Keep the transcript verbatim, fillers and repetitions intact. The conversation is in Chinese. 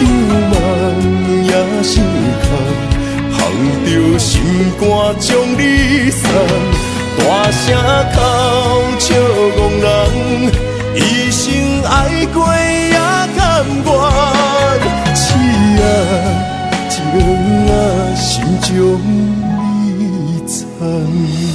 梦也是空，捧着心肝将你送，大声哭笑憨人，一生爱过也甘愿，痴啊情啊心中你藏。